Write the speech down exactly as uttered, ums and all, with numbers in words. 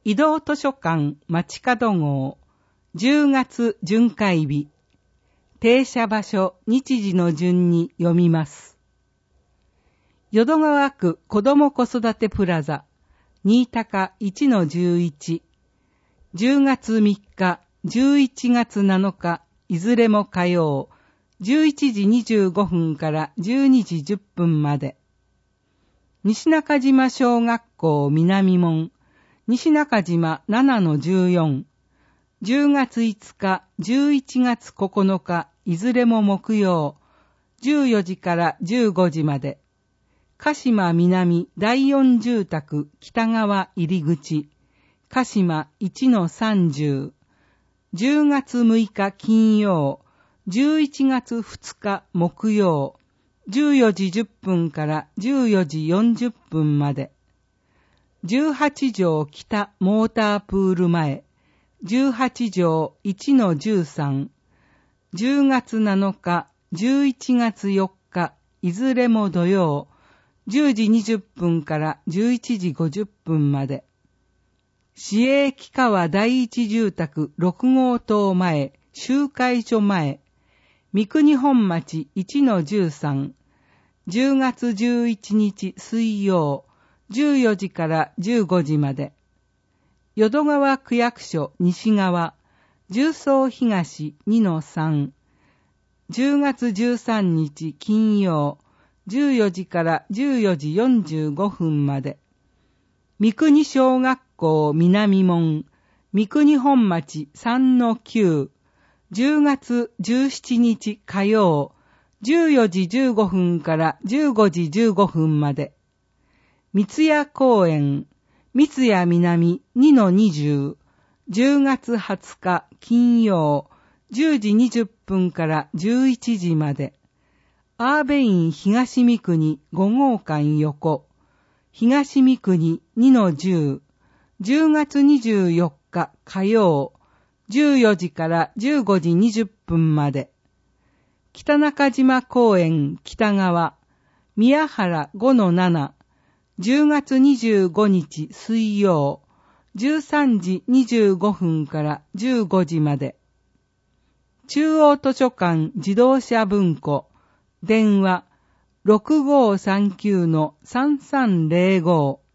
移動図書館街角号じゅうがつ巡回日、停車場所日時の順に読みます。淀川区子ども子育てプラザ新高 いちのじゅういち、じゅうがつみっか、じゅういちがつなのか、いずれも火曜、じゅういちじにじゅうごふんからじゅうにじじゅっぷんまで。西中島小学校南門、西中島 ななのじゅうよん、じゅうがついつか、じゅういちがつここのか、いずれも木曜、じゅうよじからじゅうごじまで。鹿島南だいよん住宅北側入り口、鹿島 いちのさんじゅう、じゅうがつむいか金曜、じゅういちがつふつか木曜、じゅうよじじゅっぷんからじゅうよじよんじゅっぷんまで。じゅうはちじょう北モータープール前、じゅうはちじょういちのじゅうさん、じゅうがつなのか、じゅういちがつよっか、いずれも土曜、じゅうじにじゅっぷんからじゅういちじごじゅっぷんまで。市営木川第一住宅ろくごうとう前、集会所前、三国本町 いちのじゅうさん、じゅうがつじゅういちにち水曜、じゅうよじからじゅうごじまで。淀川区役所西側、十三東 にのさん、じゅうがつじゅうさんにち金曜、じゅうよじからじゅうよじよんじゅうごふんまで。三国小学校南門、三国本町 さんのきゅう、じゅうがつじゅうしちにち火曜、じゅうよじじゅうごふんからじゅうごじじゅうごふんまで。三谷公園、三谷南 にのにじゅう、じゅうがつはつか金曜、じゅうじにじゅっぷんからじゅういちじまで。アーベイン東三国ごごうかん横、東三国 にのじゅう、じゅうがつにじゅうよっか火曜、じゅうよじからじゅうごじにじゅっぷんまで。北中島公園北側、宮原 ごのなな、じゅうがつにじゅうごにち水曜、じゅうさんじにじゅうごふんからじゅうごじまで。中央図書館自動車文庫、電話 ろくごーさんきゅうのさんさんぜろご。